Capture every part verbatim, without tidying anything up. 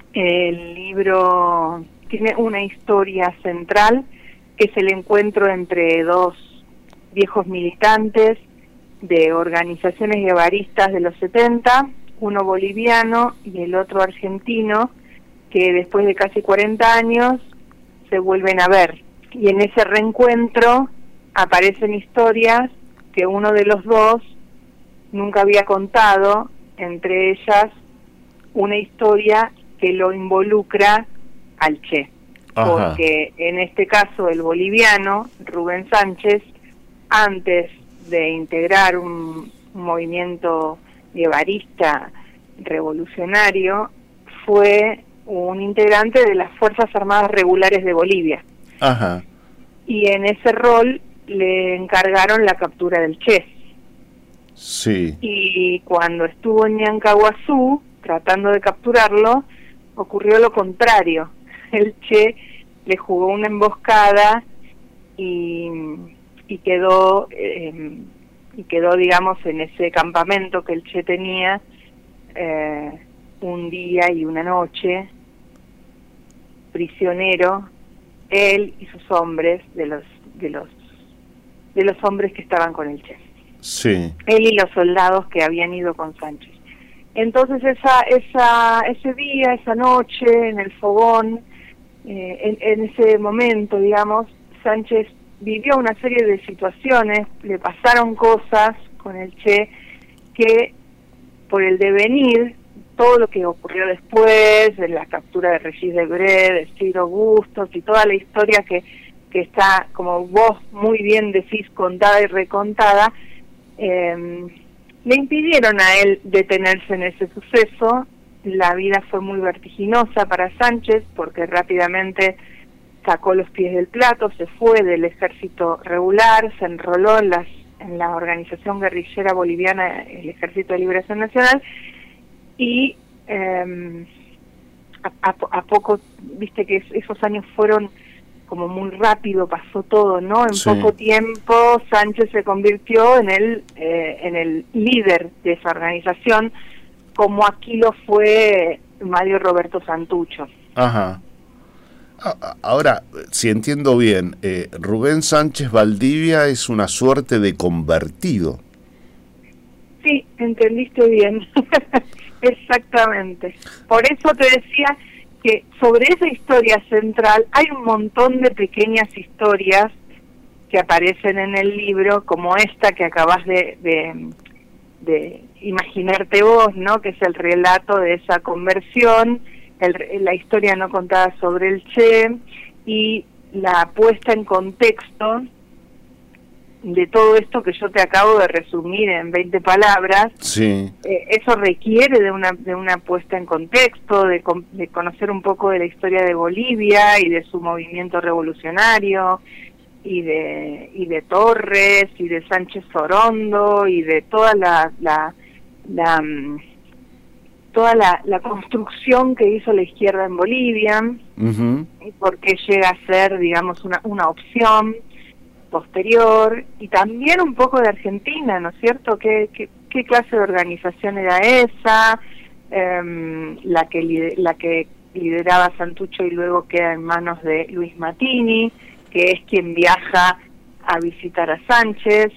El libro tiene una historia central, que es el encuentro entre dos viejos militantes de organizaciones guevaristas de los setenta, uno boliviano y el otro argentino, que después de casi cuarenta años se vuelven a ver. Y en ese reencuentro aparecen historias que uno de los dos nunca había contado, entre ellas una historia que lo involucra al Che. Ajá. Porque en este caso el boliviano, Rubén Sánchez, antes de integrar un, un movimiento guevarista revolucionario, fue un integrante de las Fuerzas Armadas Regulares de Bolivia. Ajá. Y en ese rol le encargaron la captura del Che. Sí. Y cuando estuvo en Ñancahuazú, tratando de capturarlo, ocurrió lo contrario. El Che le jugó una emboscada y, y quedó eh, y quedó, digamos, en ese campamento que el Che tenía eh, un día y una noche, prisionero, él y sus hombres, de los de los de los hombres que estaban con el Che. Sí. Él y los soldados que habían ido con Sánchez. Entonces esa esa ese día, esa noche, en el fogón, eh, en, en ese momento, digamos, Sánchez vivió una serie de situaciones, le pasaron cosas con el Che que, por el devenir, todo lo que ocurrió después, de la captura de Regis Debray, de Ciro Bustos y toda la historia que, que está, como vos muy bien decís, contada y recontada, eh, le impidieron a él detenerse en ese suceso. La vida fue muy vertiginosa para Sánchez, porque rápidamente sacó los pies del plato, se fue del ejército regular, se enroló en, las, en la organización guerrillera boliviana, el Ejército de Liberación Nacional, y eh, a, a, a poco, viste que esos años fueron como muy rápido, pasó todo, ¿no? En sí. Poco tiempo Sánchez se convirtió en el, eh, en el líder de esa organización, como aquí lo fue Mario Roberto Santucho. Ajá. Ahora, si entiendo bien, eh, Rubén Sánchez Valdivia es una suerte de convertido. Sí, entendiste bien. Exactamente. Por eso te decía que sobre esa historia central hay un montón de pequeñas historias que aparecen en el libro, como esta que acabas de, de, de imaginarte vos, ¿no? Que es el relato de esa conversión, el, la historia no contada sobre el Che y la puesta en contexto de todo esto que yo te acabo de resumir en veinte palabras. Sí. Eh, eso requiere de una de una puesta en contexto, de, de conocer un poco de la historia de Bolivia y de su movimiento revolucionario, y de y de Torres, y de Sánchez Sorondo, y de toda la, la, la toda la, la construcción que hizo la izquierda en Bolivia, uh-huh. y por qué llega a ser, digamos, una, una opción posterior, y también un poco de Argentina, ¿no es cierto? ¿Qué, qué, qué clase de organización era esa? Eh, la que la que lideraba Santucho y luego queda en manos de Luis Mattini, que es quien viaja a visitar a Sánchez,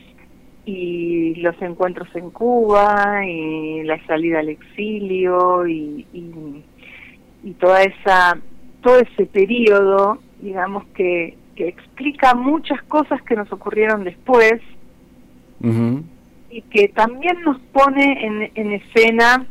y los encuentros en Cuba, y la salida al exilio, y, y, y toda esa todo ese periodo, digamos, que que explica muchas cosas que nos ocurrieron después, uh-huh. y que también nos pone en, en escena,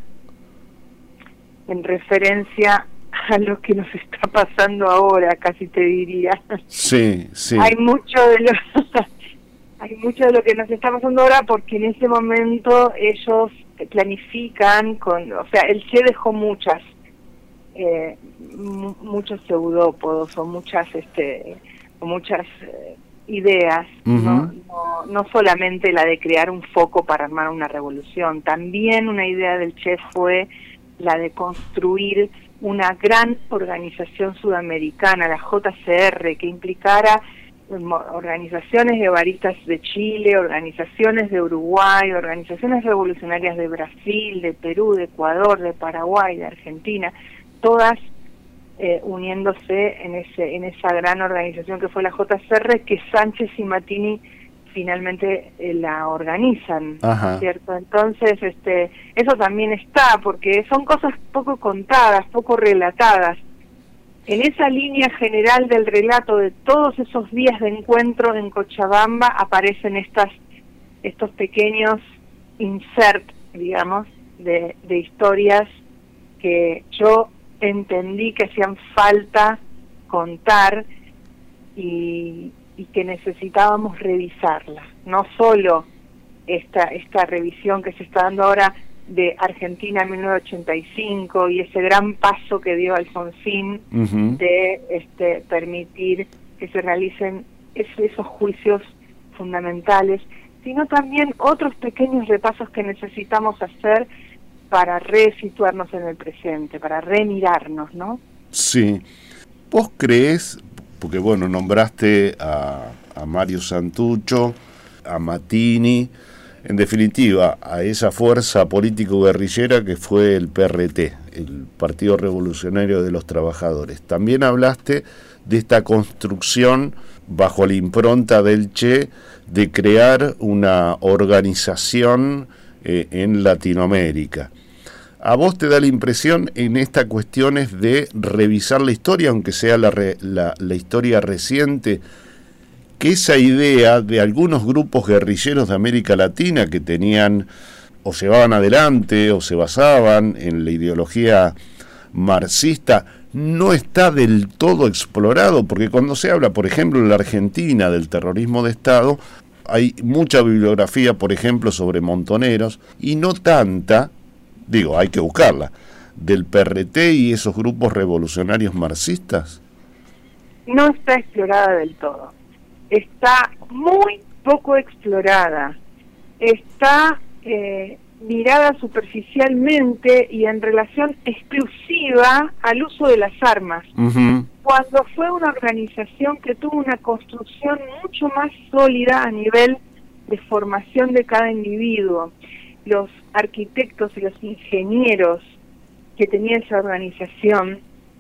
en referencia a lo que nos está pasando ahora, casi te diría. Sí, sí. Hay mucho de lo, hay mucho de lo que nos está pasando ahora, porque en ese momento ellos planifican con, o sea, el Che dejó muchas, eh, m- muchos pseudópodos o muchas, este muchas eh, ideas, uh-huh. no, no, no solamente la de crear un foco para armar una revolución, también una idea del Che fue la de construir una gran organización sudamericana, la J C R, que implicara organizaciones guevaristas de Chile, organizaciones de Uruguay, organizaciones revolucionarias de Brasil, de Perú, de Ecuador, de Paraguay, de Argentina, todas eh, uniéndose en ese en esa gran organización que fue la J C R, que Sánchez y Mattini finalmente eh, la organizan, Ajá. ¿cierto? Entonces, este, eso también está, porque son cosas poco contadas, poco relatadas. En esa línea general del relato de todos esos días de encuentro en Cochabamba aparecen estas estos pequeños insert, digamos, de, de historias que yo entendí que hacían falta contar y, y que necesitábamos revisarla. No solo esta, esta revisión que se está dando ahora de Argentina en mil novecientos ochenta y cinco y ese gran paso que dio Alfonsín uh-huh. de este, permitir que se realicen es, esos juicios fundamentales, sino también otros pequeños repasos que necesitamos hacer para resituarnos en el presente, para remirarnos, ¿no? Sí. ¿Vos creés, porque bueno, nombraste a, a Mario Santucho, a Mattini, en definitiva, a esa fuerza político-guerrillera que fue el P R T, el Partido Revolucionario de los Trabajadores? También hablaste de esta construcción bajo la impronta del Che de crear una organización eh, en Latinoamérica. ¿A vos te da la impresión en estas cuestiones de revisar la historia, aunque sea la, re, la, la historia reciente, que esa idea de algunos grupos guerrilleros de América Latina que tenían o se llevaban adelante o se basaban en la ideología marxista no está del todo explorado? Porque cuando se habla, por ejemplo, en la Argentina del terrorismo de Estado, hay mucha bibliografía, por ejemplo, sobre Montoneros, y no tanta, digo, hay que buscarla, del P R T y esos grupos revolucionarios marxistas. No está explorada del todo. Está muy poco explorada. Está eh, mirada superficialmente y en relación exclusiva al uso de las armas. Uh-huh. Cuando fue una organización que tuvo una construcción mucho más sólida a nivel de formación de cada individuo. Los arquitectos y los ingenieros que tenía esa organización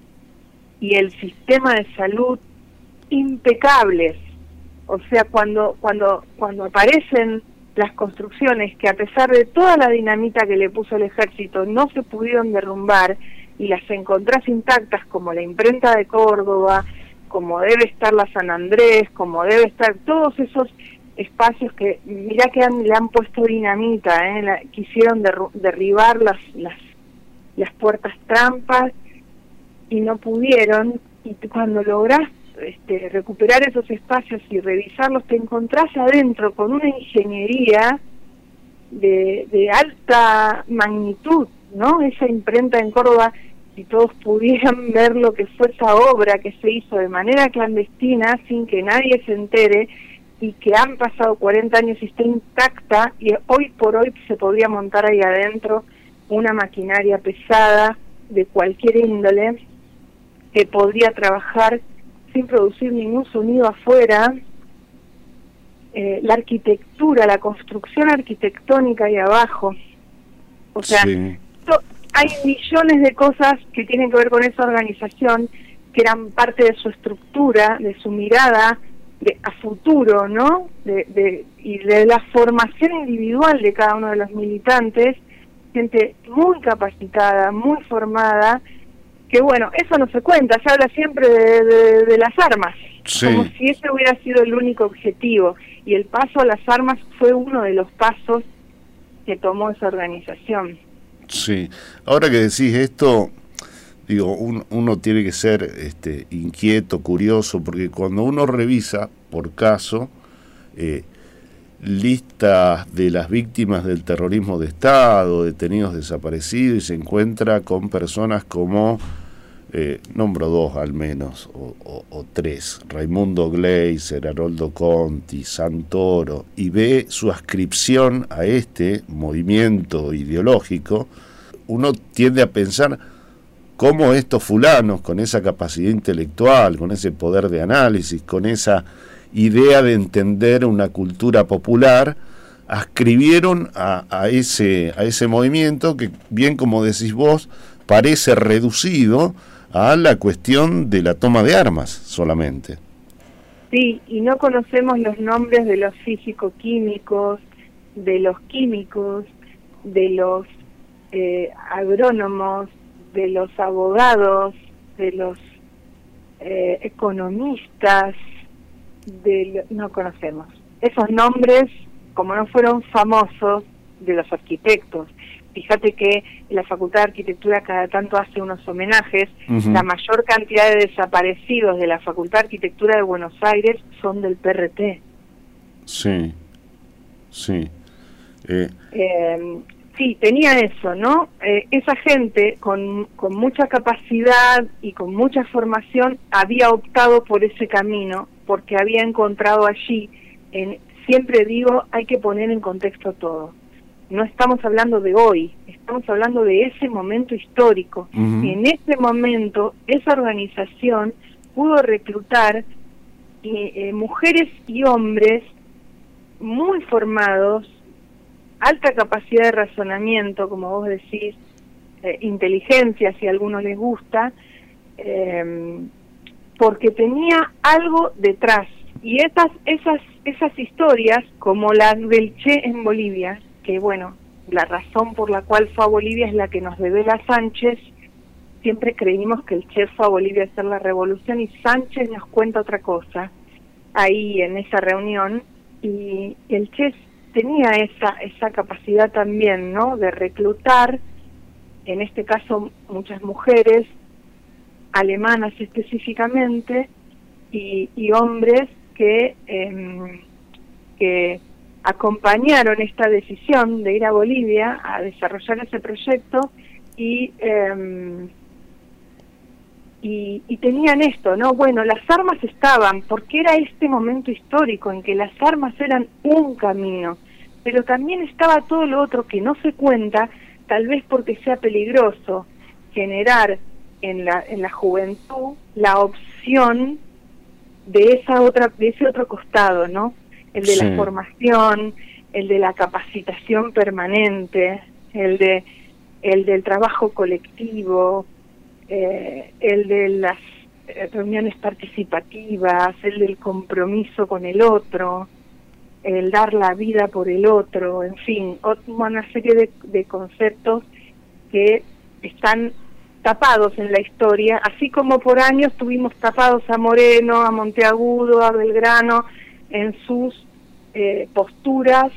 y el sistema de salud impecables. O sea, cuando cuando cuando aparecen las construcciones que a pesar de toda la dinamita que le puso el ejército no se pudieron derrumbar y las encontrás intactas, como la imprenta de Córdoba, como debe estar la San Andrés, como debe estar todos esos espacios que, mirá que han, le han puesto dinamita, ¿eh? La, quisieron der, derribar las, las, las puertas trampas y no pudieron, y cuando lográs este, recuperar esos espacios y revisarlos, te encontrás adentro con una ingeniería de, de alta magnitud, ¿no? Esa imprenta en Córdoba, si todos pudieran ver lo que fue esa obra que se hizo de manera clandestina, sin que nadie se entere, y que han pasado cuarenta años y está intacta, y hoy por hoy se podría montar ahí adentro una maquinaria pesada de cualquier índole, que podría trabajar sin producir ningún sonido afuera. Eh, la arquitectura, la construcción arquitectónica ahí abajo, o sea, sí. to, hay millones de cosas que tienen que ver con esa organización, que eran parte de su estructura, de su mirada de, a futuro, ¿no? De, de, y de la formación individual de cada uno de los militantes, gente muy capacitada, muy formada, que bueno, eso no se cuenta, se habla siempre de, de, de las armas, sí. Como si ese hubiera sido el único objetivo, y el paso a las armas fue uno de los pasos que tomó esa organización. Sí, ahora que decís esto, digo, un, uno tiene que ser este, inquieto, curioso, porque cuando uno revisa, por caso, eh, listas de las víctimas del terrorismo de Estado, detenidos desaparecidos, y se encuentra con personas como, eh, nombro dos al menos, o, o, o tres, Raimundo Gleiser, Haroldo Conti, Santoro, y ve su ascripción a este movimiento ideológico, uno tiende a pensar cómo estos fulanos, con esa capacidad intelectual, con ese poder de análisis, con esa idea de entender una cultura popular, ascribieron a, a ese a ese movimiento que, bien como decís vos, parece reducido a la cuestión de la toma de armas solamente. Sí, y no conocemos los nombres de los físico-químicos, de los químicos, de los eh, agrónomos, de los abogados, de los eh, economistas, de lo, no conocemos. Esos nombres, como no fueron famosos, de los arquitectos. Fíjate que la Facultad de Arquitectura cada tanto hace unos homenajes. Uh-huh. La mayor cantidad de desaparecidos de la Facultad de Arquitectura de Buenos Aires son del P R T. Sí, sí. Eh. Eh, sí, tenía eso, ¿no? Eh, esa gente con, con mucha capacidad y con mucha formación había optado por ese camino porque había encontrado allí, en, siempre digo, hay que poner en contexto todo. No estamos hablando de hoy, estamos hablando de ese momento histórico. Uh-huh. Y en ese momento, esa organización pudo reclutar eh, eh, mujeres y hombres muy formados, alta capacidad de razonamiento, como vos decís, eh, inteligencia, si a alguno les gusta, eh, porque tenía algo detrás. Y esas, esas, esas historias, como las del Che en Bolivia, que bueno, la razón por la cual fue a Bolivia es la que nos revela Sánchez. Siempre creímos que el Che fue a Bolivia a hacer la revolución y Sánchez nos cuenta otra cosa ahí en esa reunión, y el Che tenía esa esa capacidad también, ¿no?, de reclutar, en este caso muchas mujeres alemanas específicamente, y, y hombres que eh, que acompañaron esta decisión de ir a Bolivia a desarrollar ese proyecto, y, eh, y y tenían esto, ¿no? Bueno, las armas estaban, porque era este momento histórico en que las armas eran un camino, pero también estaba todo lo otro que no se cuenta, tal vez porque sea peligroso generar en la en la juventud la opción de esa otra de ese otro costado, ¿no? El de sí. la formación, el de la capacitación permanente, el de el del trabajo colectivo, eh, el de las reuniones participativas, el del compromiso con el otro, el dar la vida por el otro, en fin, una serie de, de conceptos que están tapados en la historia, así como por años tuvimos tapados a Moreno, a Monteagudo, a Belgrano, en sus eh, posturas.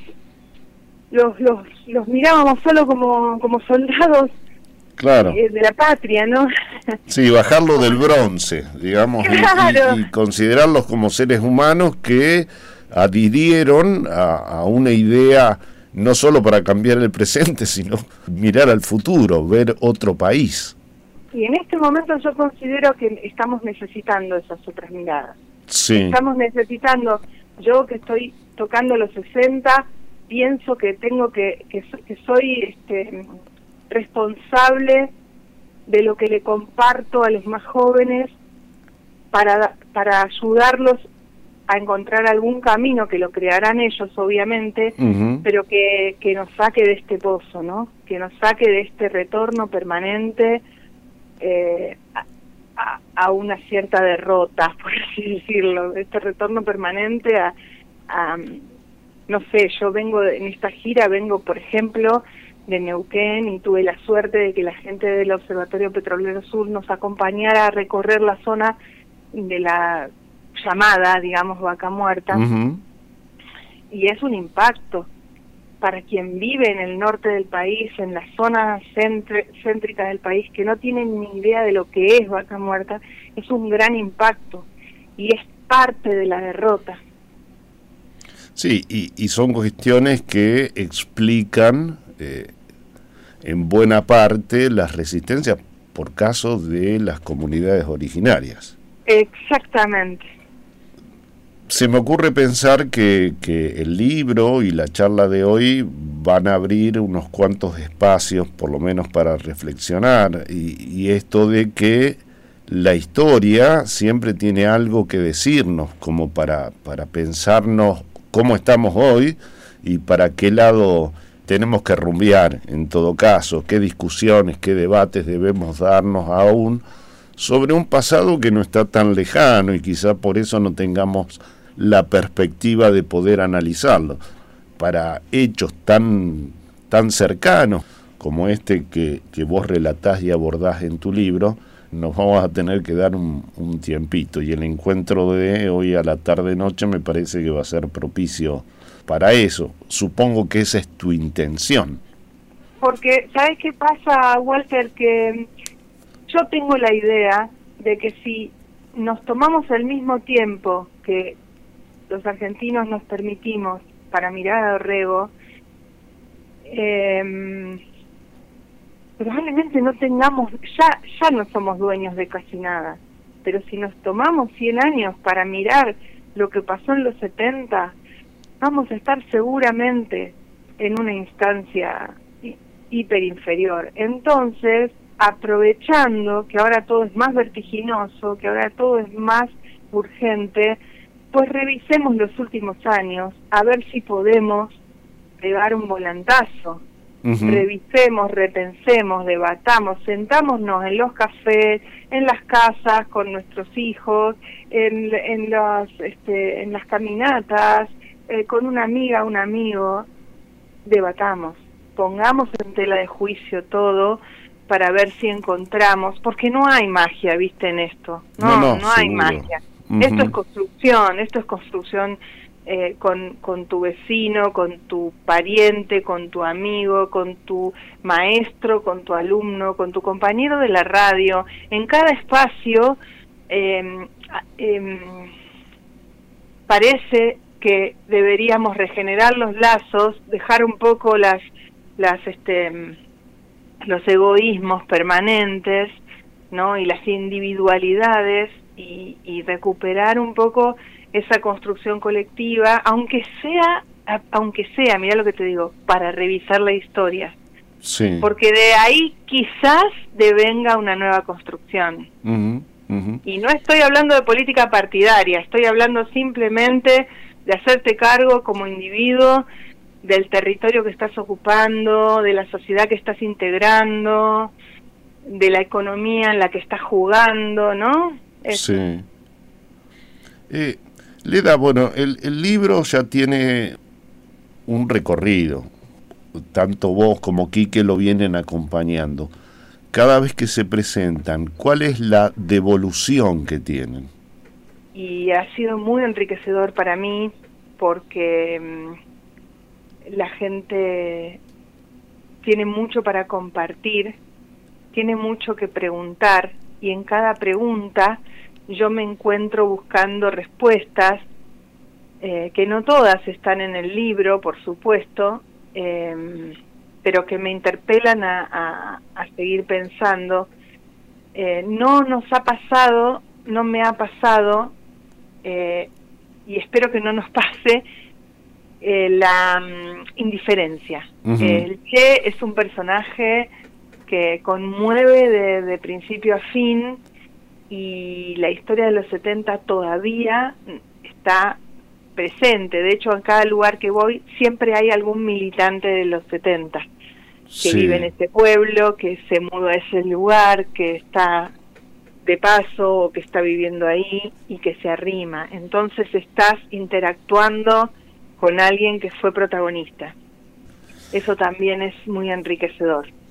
Los, los los mirábamos solo como como soldados, claro, eh, de la patria, ¿no? Sí, bajarlo del bronce, digamos, claro. y, y, y considerarlos como seres humanos que adhirieron a, a una idea no solo para cambiar el presente, sino mirar al futuro, ver otro país. Y en este momento yo considero que estamos necesitando esas otras miradas. Sí. Estamos necesitando, yo que estoy tocando los sesenta, pienso que tengo que, que, que soy este, responsable de lo que le comparto a los más jóvenes para, para ayudarlos a encontrar algún camino, que lo crearán ellos obviamente, uh-huh. pero que, que nos saque de este pozo, ¿no? Que nos saque de este retorno permanente eh, a, a, a una cierta derrota, por así decirlo, de este retorno permanente a, a no sé, yo vengo de, en esta gira vengo, por ejemplo, de Neuquén, y tuve la suerte de que la gente del Observatorio Petrolero Sur nos acompañara a recorrer la zona de la llamada, digamos, Vaca Muerta, uh-huh. y es un impacto para quien vive en el norte del país, en las zonas centr- céntricas del país, que no tienen ni idea de lo que es Vaca Muerta. Es un gran impacto y es parte de la derrota. Sí, y, y son cuestiones que explican eh, en buena parte las resistencias por caso de las comunidades originarias. Exactamente. Se me ocurre pensar que, que el libro y la charla de hoy van a abrir unos cuantos espacios, por lo menos para reflexionar, y, y esto de que la historia siempre tiene algo que decirnos, como para, para pensarnos cómo estamos hoy y para qué lado tenemos que rumbear en todo caso, qué discusiones, qué debates debemos darnos aún sobre un pasado que no está tan lejano y quizá por eso no tengamos la perspectiva de poder analizarlo. Para hechos tan, tan cercanos como este que, que vos relatás y abordás en tu libro, nos vamos a tener que dar un, un tiempito, y el encuentro de hoy a la tarde-noche me parece que va a ser propicio para eso. Supongo que esa es tu intención. Porque, ¿sabes qué pasa, Walter? Que yo tengo la idea de que si nos tomamos el mismo tiempo que los argentinos nos permitimos para mirar a Dorrego, eh, probablemente no tengamos, ya, ya no somos dueños de casi nada, pero si nos tomamos cien años para mirar lo que pasó en los setenta, vamos a estar seguramente en una instancia hiperinferior. Entonces, aprovechando que ahora todo es más vertiginoso, que ahora todo es más urgente, pues revisemos los últimos años, a ver si podemos pegar un volantazo. Uh-huh. Revisemos, repensemos, debatamos, sentámonos en los cafés, en las casas con nuestros hijos, en, en, los, este, en las caminatas, eh, con una amiga, un amigo, debatamos, pongamos en tela de juicio todo para ver si encontramos, porque no hay magia, viste, en esto, no, no, no, no hay magia. Uh-huh. Esto es construcción, esto es construcción eh, con, con tu vecino, con tu pariente, con tu amigo, con tu maestro, con tu alumno, con tu compañero de la radio. En cada espacio eh, eh, parece que deberíamos regenerar los lazos, dejar un poco las, las, este, los egoísmos permanentes, ¿no? Y las individualidades. Y, y recuperar un poco esa construcción colectiva, aunque sea, aunque sea, mira lo que te digo, para revisar la historia. Sí. Porque de ahí quizás devenga una nueva construcción. Uh-huh, uh-huh. Y no estoy hablando de política partidaria, estoy hablando simplemente de hacerte cargo como individuo del territorio que estás ocupando, de la sociedad que estás integrando, de la economía en la que estás jugando, ¿no? Eso. Sí. Eh, Leda, bueno, el, el libro ya tiene un recorrido. Tanto vos como Quique lo vienen acompañando. Cada vez que se presentan, ¿cuál es la devolución que tienen? Y ha sido muy enriquecedor para mí porque mmm, la gente tiene mucho para compartir, tiene mucho que preguntar, y en cada pregunta yo me encuentro buscando respuestas, eh, que no todas están en el libro, por supuesto, eh, pero que me interpelan a, a, a seguir pensando. Eh, no nos ha pasado, no me ha pasado, eh, y espero que no nos pase, eh, la um, indiferencia. Uh-huh. El Che es un personaje que conmueve de, de principio a fin, y la historia de los setenta todavía está presente. De hecho, en cada lugar que voy siempre hay algún militante de los setenta que sí. vive en ese pueblo, que se muda a ese lugar, que está de paso o que está viviendo ahí y que se arrima. Entonces estás interactuando con alguien que fue protagonista. Eso también es muy enriquecedor.